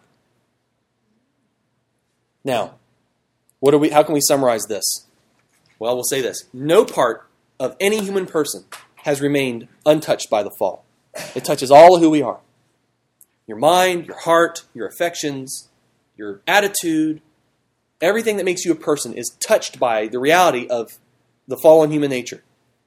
Now, what are we? How can we summarize this? Well, we'll say this. No part of any human person has remained untouched by the fall. It touches all of who we are. Your mind, your heart, your affections, your attitude, everything that makes you a person is touched by the reality of the fallen human nature.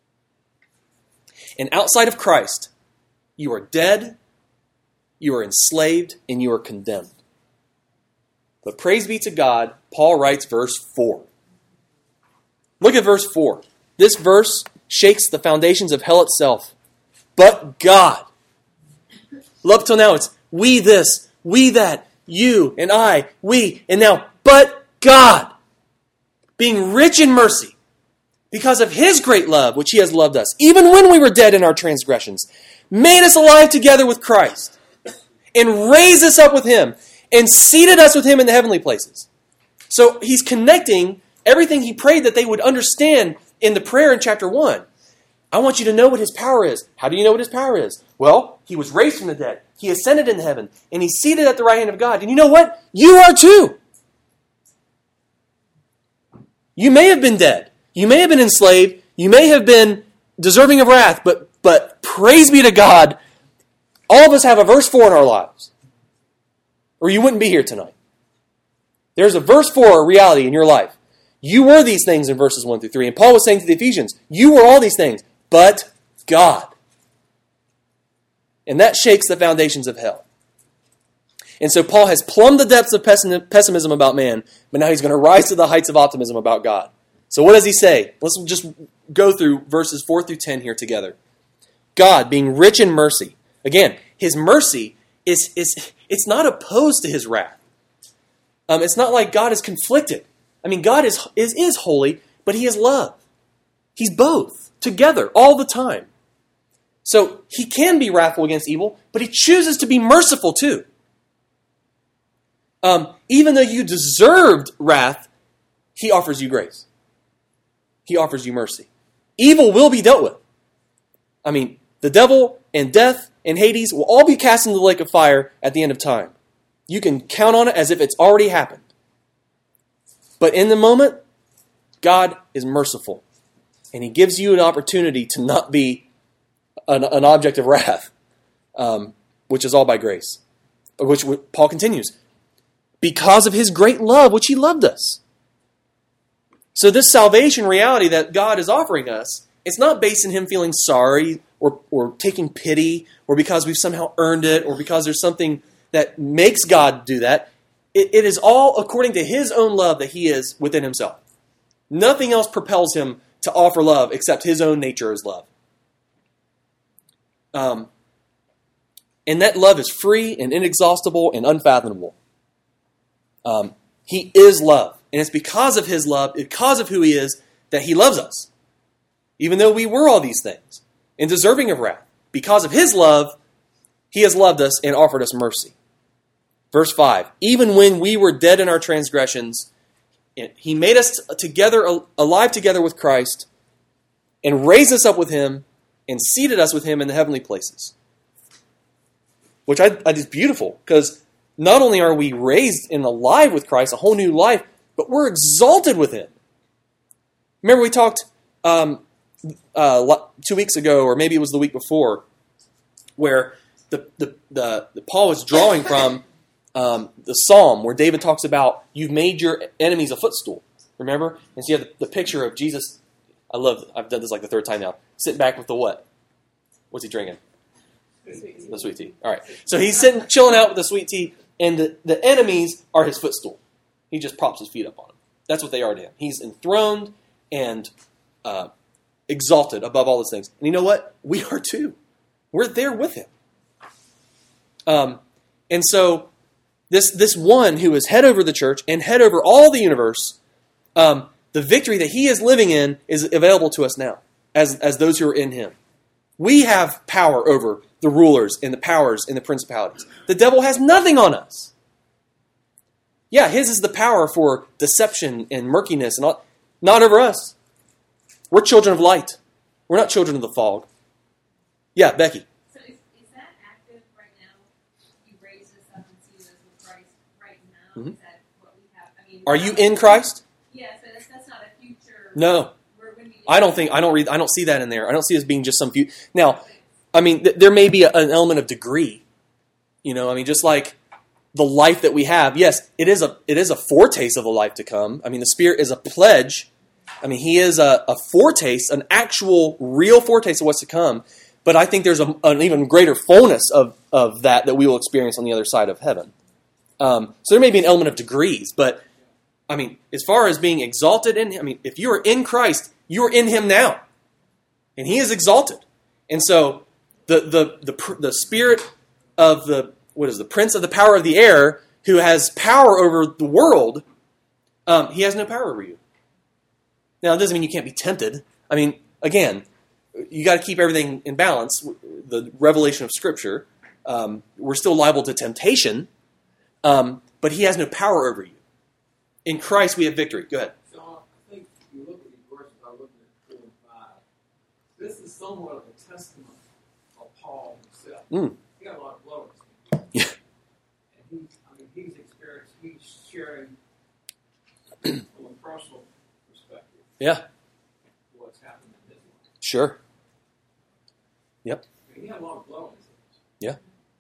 And outside of Christ, you are dead, you are enslaved, and you are condemned. But praise be to God, Paul writes verse four. Look at verse four. This verse shakes the foundations of hell itself. But God. Up till now it's we this, we that, you and I, we, and now, but God, being rich in mercy, because of his great love, which he has loved us, even when we were dead in our transgressions, made us alive together with Christ, and raised us up with him, and seated us with him in the heavenly places. So he's connecting everything he prayed that they would understand in the prayer in chapter one. I want you to know what his power is. How do you know what his power is? Well, he was raised from the dead. He ascended into heaven, and he's seated at the right hand of God. And you know what? You are too. You may have been dead. You may have been enslaved. You may have been deserving of wrath, but, but praise be to God, all of us have a verse four in our lives. Or you wouldn't be here tonight. There's a verse four reality in your life. You were these things in verses one through three. And Paul was saying to the Ephesians, you were all these things, but God. And that shakes the foundations of hell. And so Paul has plumbed the depths of pessimism about man, but now he's going to rise to the heights of optimism about God. So what does he say? Let's just go through verses four through ten here together. God, being rich in mercy. Again, his mercy is, is it's not opposed to his wrath. Um, it's not like God is conflicted. I mean, God is, is, is holy, but he is love. He's both, together, all the time. So he can be wrathful against evil, but he chooses to be merciful too. Um, even though you deserved wrath, he offers you grace. He offers you mercy. Evil will be dealt with. I mean, the devil and death and Hades will all be cast into the lake of fire at the end of time. You can count on it as if it's already happened. But in the moment, God is merciful, and he gives you an opportunity to not be an, an object of wrath, um, which is all by grace. Which Paul continues, because of his great love, which he loved us. So this salvation reality that God is offering us, it's not based in him feeling sorry or, or taking pity or because we've somehow earned it or because there's something that makes God do that. It, it is all according to his own love that he is within himself. Nothing else propels him to offer love except his own nature is love. Um, and that love is free and inexhaustible and unfathomable. Um, he is love. And it's because of his love, because of who he is, that he loves us. Even though we were all these things and deserving of wrath. Because of his love, he has loved us and offered us mercy. Verse five, even when we were dead in our transgressions, he made us together, alive together with Christ, and raised us up with him, and seated us with him in the heavenly places. Which I, I is beautiful, because not only are we raised and alive with Christ, a whole new life, but we're exalted with him. Remember we talked um, uh, two weeks ago, or maybe it was the week before, where the, the, the, the Paul was drawing from um, the Psalm, where David talks about, you've made your enemies a footstool. Remember? And so you have the, the picture of Jesus. I love, I've done this like the third time now. Sitting back with the what? What's he drinking? The sweet tea. All right. So he's sitting, chilling out with the sweet tea, and the, the enemies are his footstool. He just props his feet up on them. That's what they are to him. He's enthroned and uh, exalted above all those things. And you know what? We are too. We're there with him. Um, and so this this one who is head over the church and head over all the universe, um, the victory that he is living in is available to us now as, as those who are in him. We have power over the rulers and the powers and the principalities. The devil has nothing on us. Yeah, his is the power for deception and murkiness and all. Not over us. We're children of light. We're not children of the fog. Yeah, Becky. So is, is that active right now? You raised us up and seated us with Christ right now? Mm-hmm. Is that what we have? I mean, Are you in Christ? Yes, but that's, that's not a future. No. We're going to be I don't think, I don't read, I don't see that in there. I don't see it as being just some few. Now, I mean, th- there may be a, an element of degree. You know, I mean, just like the life that we have, yes, it is a it is a foretaste of the life to come. I mean, the Spirit is a pledge. I mean, he is a, a foretaste, an actual, real foretaste of what's to come. But I think there's a, an even greater fullness of, of that that we will experience on the other side of heaven. Um, so there may be an element of degrees, but I mean, as far as being exalted in him, I mean, if you are in Christ, you are in him now. And he is exalted. And so the the the, the Spirit of the what is the prince of the power of the air, who has power over the world, um, he has no power over you. Now, it doesn't mean you can't be tempted. I mean, again, you got to keep everything in balance. The revelation of Scripture, um, we're still liable to temptation, um, but he has no power over you. In Christ, we have victory. Go ahead. So I think if you look at these verses, I look at four and five. This is somewhat of a testament of Paul himself. Mm. He got a lot of blood on his hands. Yeah. And he's, I mean, he's experienced, he's sharing from a personal perspective Yeah, what's happened in his life. sure. Yep. I mean, he had a lot of blood on his hands. Yeah.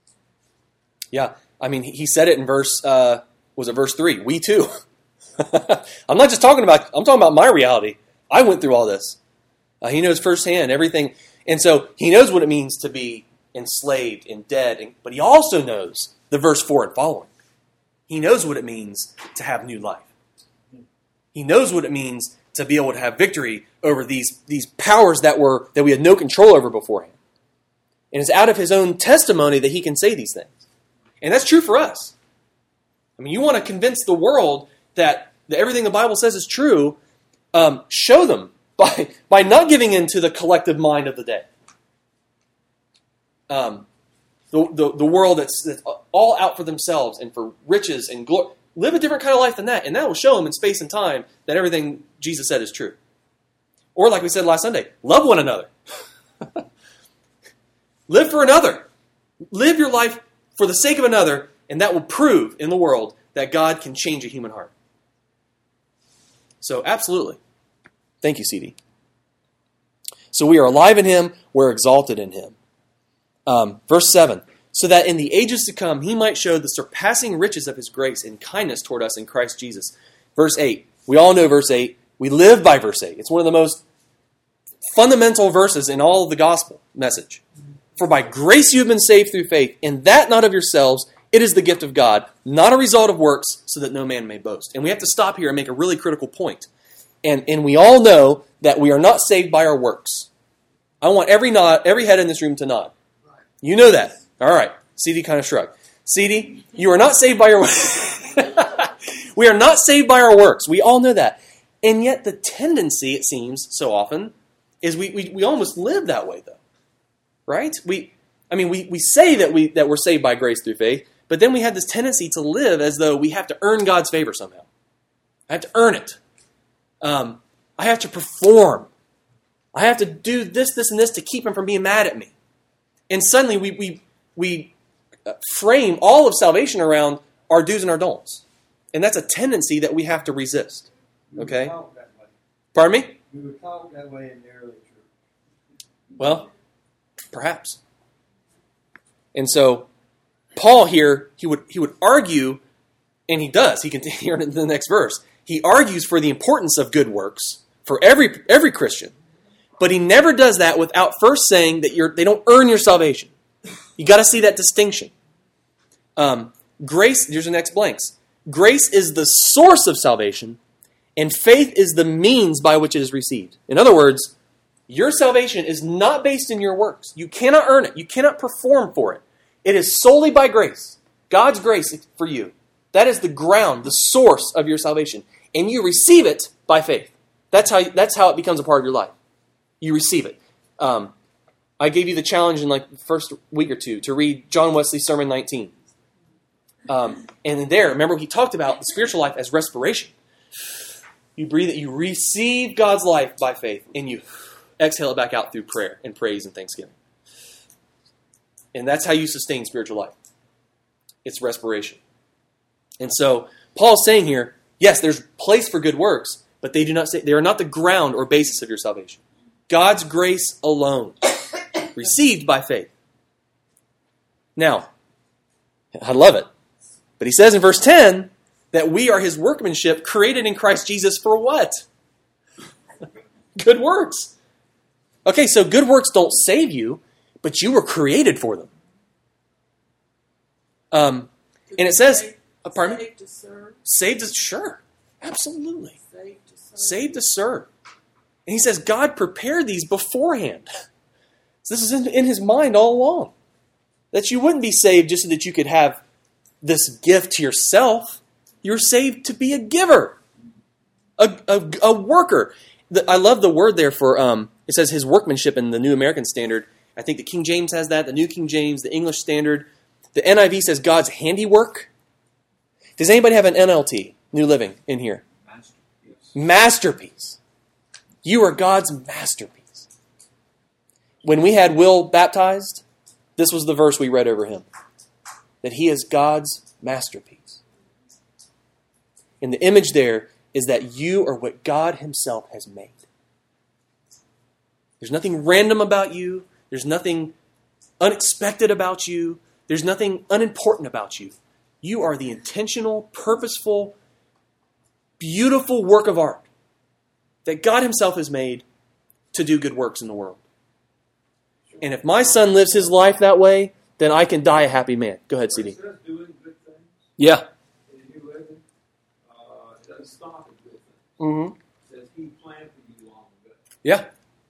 Yeah. I mean, he said it in verse, uh, was it verse three? We too. I'm not just talking about, I'm talking about my reality. I went through all this. Uh, he knows firsthand everything. And so he knows what it means to be enslaved and dead. And, but he also knows the verse four and following. He knows what it means to have new life. He knows what it means to be able to have victory over these, these powers that were that we had no control over beforehand. And it's out of his own testimony that he can say these things. And that's true for us. I mean, you want to convince the world that, that everything the Bible says is true, um, show them by, by not giving in to the collective mind of the day. Um, the, the, the world that's, that's all out for themselves and for riches and glory. Live a different kind of life than that, and that will show them in space and time that everything Jesus said is true. Or like we said last Sunday, love one another. Live for another. Live your life for the sake of another, and that will prove in the world that God can change a human heart. So absolutely. Thank you, C D. So we are alive in him, we're exalted in him. Um, verse seven, so that in the ages to come he might show the surpassing riches of his grace and kindness toward us in Christ Jesus. Verse eight, we all know verse eight. We live by verse eight. It's one of the most fundamental verses in all of the gospel message. For by grace you have been saved through faith, and that not of yourselves, it is the gift of God, not a result of works, so that no man may boast. And we have to stop here and make a really critical point. And, and we all know that we are not saved by our works. I want every nod, every head in this room to nod. You know that. All right. C D kind of shrugged. C D, you are not saved by your works. We are not saved by our works. We all know that. And yet the tendency, it seems, so often, is we, we, we almost live that way, though. Right? We, I mean, we, we say that, we, that we're saved by grace through faith, but then we have this tendency to live as though we have to earn God's favor somehow. I have to earn it. Um, I have to perform. I have to do this, this, and this to keep him from being mad at me. And suddenly we we we frame all of salvation around our do's and our don'ts. And that's a tendency that we have to resist. Okay? We were taught that way. Pardon me? We were taught that way in the early church. Well, perhaps. And so Paul here, he would he would argue, and he does, he continues here in the next verse. He argues for the importance of good works for every every Christian. But he never does that without first saying that you're they don't earn your salvation. You got to see that distinction. Um, grace, here's the next blanks. Grace is the source of salvation, and faith is the means by which it is received. In other words, your salvation is not based in your works. You cannot earn it. You cannot perform for it. It is solely by grace. God's grace for you. That is the ground, the source of your salvation. And you receive it by faith. That's how, that's how it becomes a part of your life. You receive it. Um, I gave you the challenge in like the first week or two to read John Wesley's Sermon nineteen. Um, and there, remember, he talked about the spiritual life as respiration. You breathe it, you receive God's life by faith, and you exhale it back out through prayer and praise and thanksgiving. And that's how you sustain spiritual life. It's respiration. And so Paul's saying here, yes, there's place for good works, but they do not say they are not the ground or basis of your salvation. God's grace alone, received by faith. Now, I love it. But he says in verse ten that we are his workmanship created in Christ Jesus for what? Good works. Okay, so good works don't save you, but you were created for them. Um, and it says, Saved, uh, pardon me? saved to serve. Saved to, sure, absolutely. Saved to serve. Saved to serve. And he says God prepared these beforehand. So this is in, in his mind all along. That you wouldn't be saved just so that you could have this gift to yourself. You're saved to be a giver, a, a, a worker. The, I love the word there for, um, it says his workmanship in the New American Standard. I think the King James has that, the New King James, the English Standard. The N I V says God's handiwork. Does anybody have an N L T, New Living, in here? Masterpiece. Masterpiece. You are God's masterpiece. When we had Will baptized, this was the verse we read over him. That he is God's masterpiece. And the image there is that you are what God himself has made. There's nothing random about you. There's nothing unexpected about you. There's nothing unimportant about you. You are the intentional, purposeful, beautiful work of art that God himself has made to do good works in the world. And if my son lives his life that way, then I can die a happy man. Go ahead, C D. It says doing good things Yeah. in the New Living. Uh, it doesn't stop at good things. Mm-hmm. It says he planned for you long ago. Yeah,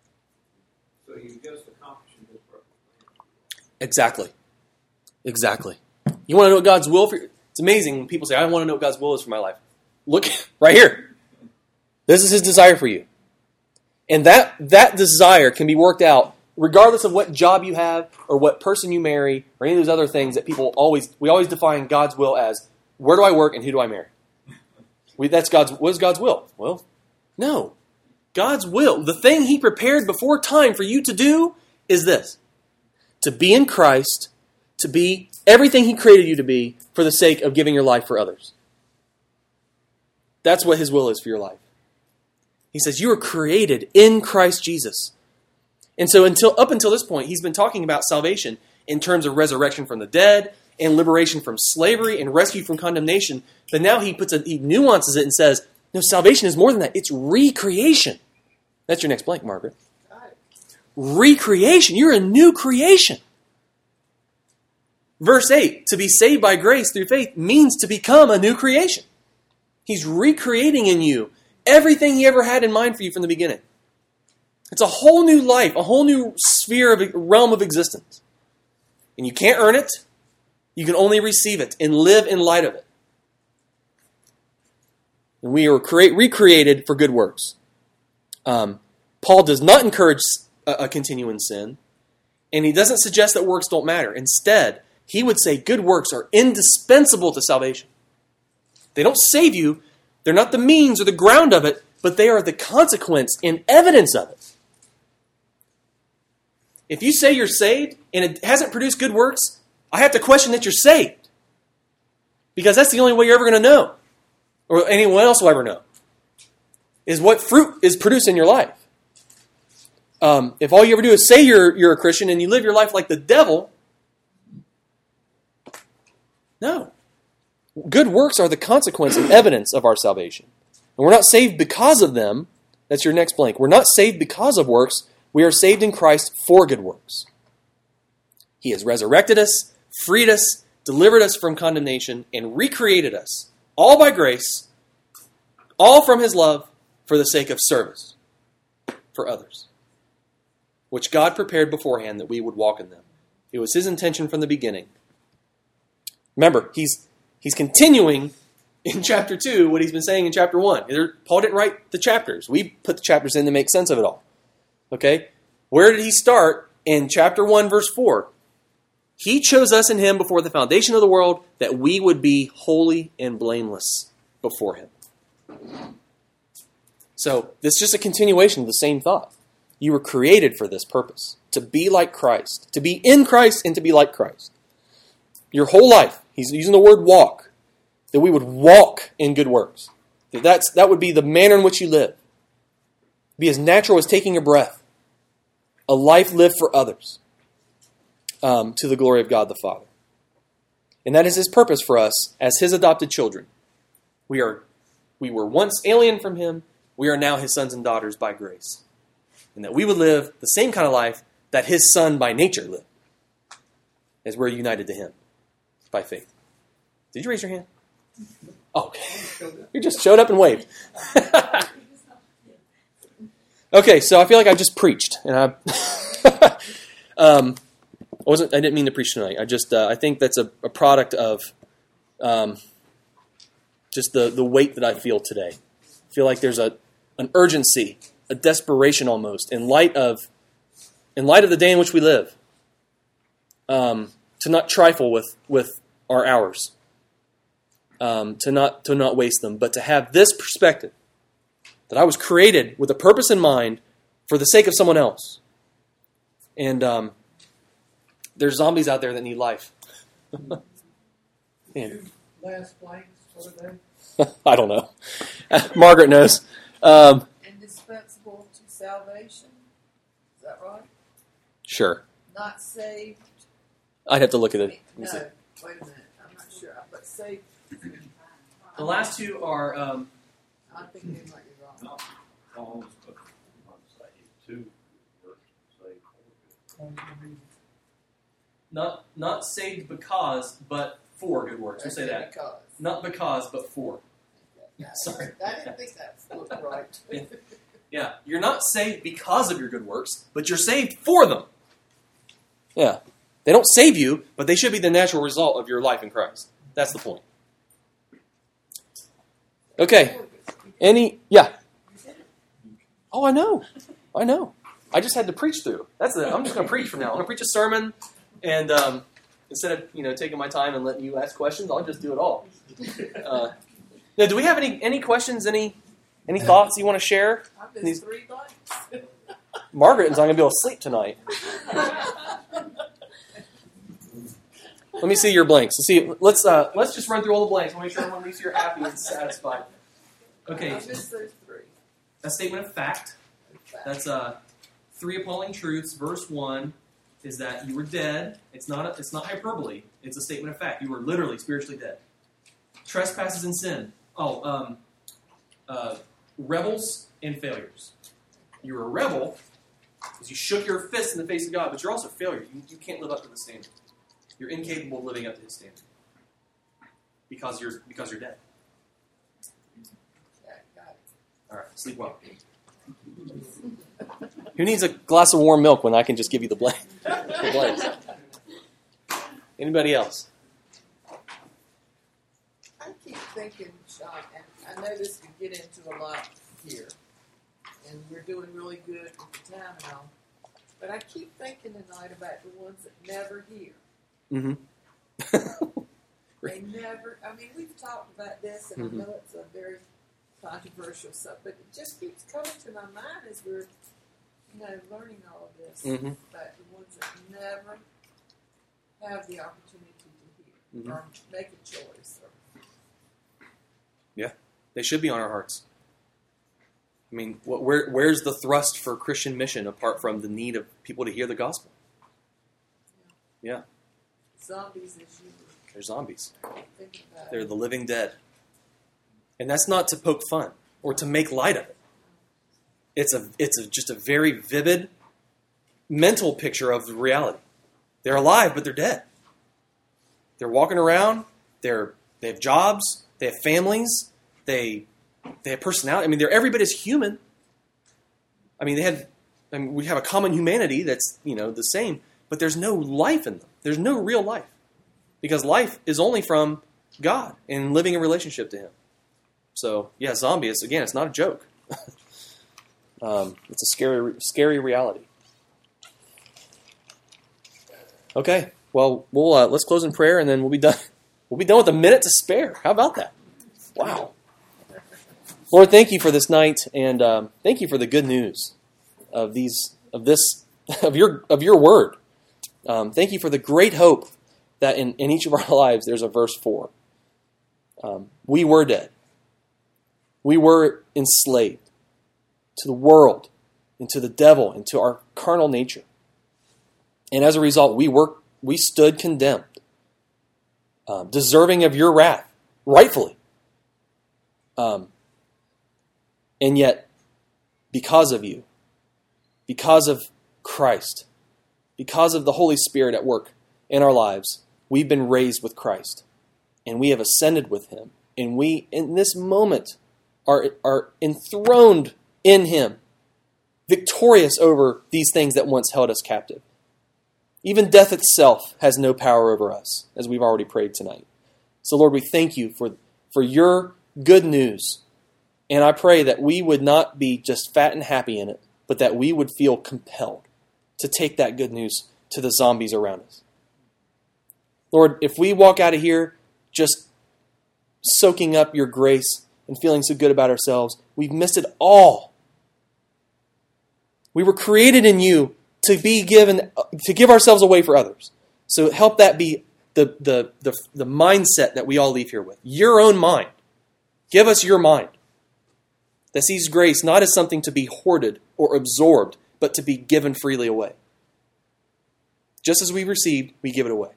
So you just accomplishing his perfect plan. exactly. Exactly. You want to know what God's will for you? It's amazing when people say, I want to know what God's will is for my life. Look, right here. This is his desire for you. And that, that desire can be worked out regardless of what job you have or what person you marry or any of those other things that people always, we always define God's will as, where do I work and who do I marry? We, that's God's, what is God's will? Well, no. God's will, the thing he prepared before time for you to do is this. To be in Christ, to be everything he created you to be for the sake of giving your life for others. That's what his will is for your life. He says, you were created in Christ Jesus. And so until up until this point, he's been talking about salvation in terms of resurrection from the dead and liberation from slavery and rescue from condemnation. But now he puts a, he nuances it and says, no, salvation is more than that. It's recreation. That's your next blank, Margaret. Recreation. You're a new creation. Verse eight, to be saved by grace through faith means to become a new creation. He's recreating in you everything he ever had in mind for you from the beginning. It's a whole new life, a whole new sphere of realm of existence. And you can't earn it. You can only receive it and live in light of it. And we are create, recreated for good works. Um, Paul does not encourage a, a continuing sin, and he doesn't suggest that works don't matter. Instead, he would say good works are indispensable to salvation. They don't save you. They're not the means or the ground of it, but they are the consequence and evidence of it. If you say you're saved and it hasn't produced good works, I have to question that you're saved. Because that's the only way you're ever going to know, or anyone else will ever know, is what fruit is produced in your life. Um, if all you ever do is say you're, you're a Christian and you live your life like the devil, no. Good works are the consequence and evidence of our salvation. And we're not saved because of them. That's your next blank. We're not saved because of works. We are saved in Christ for good works. He has resurrected us, freed us, delivered us from condemnation, and recreated us, all by grace, all from his love, for the sake of service for others, which God prepared beforehand that we would walk in them. It was his intention from the beginning. Remember, he's he's continuing in chapter two what he's been saying in chapter one. Paul didn't write the chapters. We put the chapters in to make sense of it all. Okay? Where did he start? In chapter one, verse four. He chose us in him before the foundation of the world that we would be holy and blameless before him. So, this is just a continuation of the same thought. You were created for this purpose, to be like Christ, to be in Christ and to be like Christ. Your whole life, he's using the word walk, that we would walk in good works. That that's, that would be the manner in which you live. Be as natural as taking a breath. A life lived for others, um, to the glory of God the Father. And that is his purpose for us as his adopted children. We are, we were once alien from him. We are now his sons and daughters by grace. And that we would live the same kind of life that his son by nature lived, as we're united to him by faith. Did you raise your hand? Oh, you just showed up and waved. Okay, so I feel like I just preached, and I, um, I wasn't. I didn't mean to preach tonight. I just, uh, I think that's a, a product of um, just the the weight that I feel today. I feel like there's a an urgency, a desperation almost, in light of in light of the day in which we live, um, to not trifle with with our hours, um, to not to not waste them, but to have this perspective. That I was created with a purpose in mind for the sake of someone else. And um, there's zombies out there that need life. Man. Last blanks, what are they? I don't know. Margaret knows. Um, Indispensable to salvation. Is that right? Sure. Not saved. I'd have to look at it. No, wait a minute. I'm not sure. But saved. The last two are... Um, I think they might be wrong. No, Paul's put on side two, verse say four. not not saved because, but for good works. We'll say that. Because. Not because, but for. Yeah, Sorry. I didn't think that looked right. Yeah. Yeah, you're not saved because of your good works, but you're saved for them. Yeah. They don't save you, but they should be the natural result of your life in Christ. That's the point. Okay. Any, yeah. Oh, I know. I know. I just had to preach through. That's it. I'm just going to preach from now. I'm going to preach a sermon, and um, instead of you know taking my time and letting you ask questions, I'll just do it all. Uh, now, do we have any any questions? Any any thoughts you want to share? I've missed three blanks. Margaret is not going to be able to sleep tonight. Let me see your blanks. Let's see. Let's uh, let's just run through all the blanks. I'll make sure everyone leaves here happy and satisfied. Okay. I missed those three. a statement of fact. That's uh, three appalling truths. Verse one is that you were dead. It's not a, it's not hyperbole. It's a statement of fact. You were literally spiritually dead. Trespasses and sin. Oh, um, uh, rebels and failures. You're a rebel because you shook your fist in the face of God, but you're also a failure. You, you can't live up to the standard. You're incapable of living up to His standard because you're because you're dead. Yeah, got it. All right, sleep well. Who needs a glass of warm milk when I can just give you the blank? The blanks? Anybody else? I keep thinking, Sean, and I know this could get into a lot here, and we're doing really good with the town and all, but I keep thinking tonight about the ones that never hear. Mm-hmm. They never, I mean, we've talked about this, and Mhm. I know it's a very controversial stuff, but it just keeps coming to my mind as we're, you know, learning all of this, Mm-hmm. about the ones that never have the opportunity to hear, Mhm. or make a choice, or They should be on our hearts. I mean, what, where, where's the thrust for Christian mission apart from the need of people to hear the gospel? Yeah, zombies as you they're zombies. were thinking about. They're the living dead. And that's not to poke fun or to make light of it. It's a it's a, just a very vivid mental picture of the reality. They're alive, but they're dead. They're walking around. They're they have jobs. They have families. They they have personality. I mean, they're every bit as human. I mean, they had. I mean, we have a common humanity that's you know the same, but there's no life in them. There's no real life because life is only from God and living in relationship to Him. So yeah, zombie. It's again, it's not a joke. um, it's a scary, scary reality. Okay, well, we'll uh, let's close in prayer and then we'll be done. We'll be done with a minute to spare. How about that? Wow. Lord, thank you for this night, and um, thank you for the good news of these of this of your of your word. Um, thank you for the great hope that in, in each of our lives there's a verse for. Um, we were dead. We were enslaved to the world, and to the devil, and to our carnal nature. And as a result, we were we stood condemned, um, deserving of your wrath, rightfully. Um, and yet, because of you, because of Christ, because of the Holy Spirit at work in our lives, we've been raised with Christ, and we have ascended with Him. And we, in this moment, are, are enthroned in Him, victorious over these things that once held us captive. Even death itself has no power over us, as we've already prayed tonight. So, Lord, we thank you for, for your good news. And I pray that we would not be just fat and happy in it, but that we would feel compelled to take that good news to the zombies around us. Lord, if we walk out of here just soaking up your grace and feeling so good about ourselves, we've missed it all. We were created in you to be given, to give ourselves away for others. So help that be the, the, the, the mindset that we all leave here with. Your own mind. Give us your mind that sees grace not as something to be hoarded or absorbed, but to be given freely away. Just as we received, we give it away.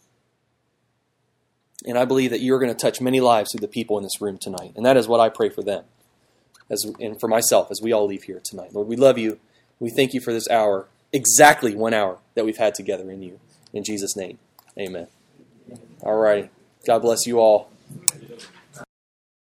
And I believe that you're going to touch many lives through the people in this room tonight. And that is what I pray for them as and for myself as we all leave here tonight. Lord, we love you. We thank you for this hour, exactly one hour that we've had together in you. In Jesus' name, amen. All right. God bless you all.